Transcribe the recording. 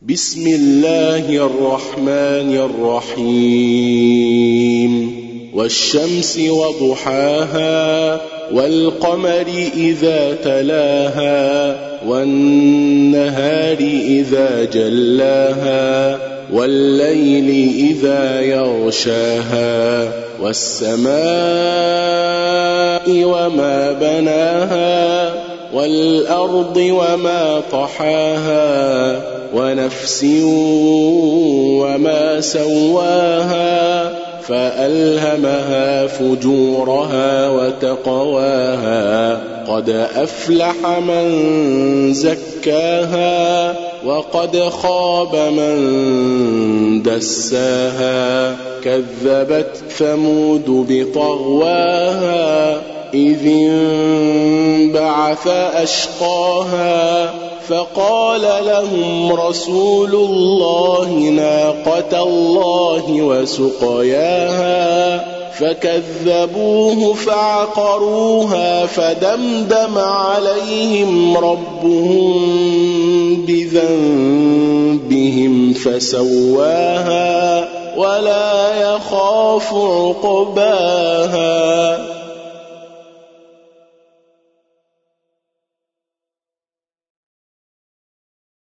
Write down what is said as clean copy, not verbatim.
بسم الله الرحمن الرحيم والشمس وضحاها والقمر إذا تلاها والنهار إذا جلاها والليل إذا يغشاها والسماء وما بناها والأرض وما طحاها ونفس وما سواها فألهمها فجورها وتقواها قد أفلح من زكاها وقد خاب من دساها كذبت ثمود بطغواها إذ انبعث أشقاها فقال لهم رسول الله ناقة الله وسقياها فكذبوه فعقروها فدمدم عليهم ربهم بذنبهم فسواها ولا يخاف عقباها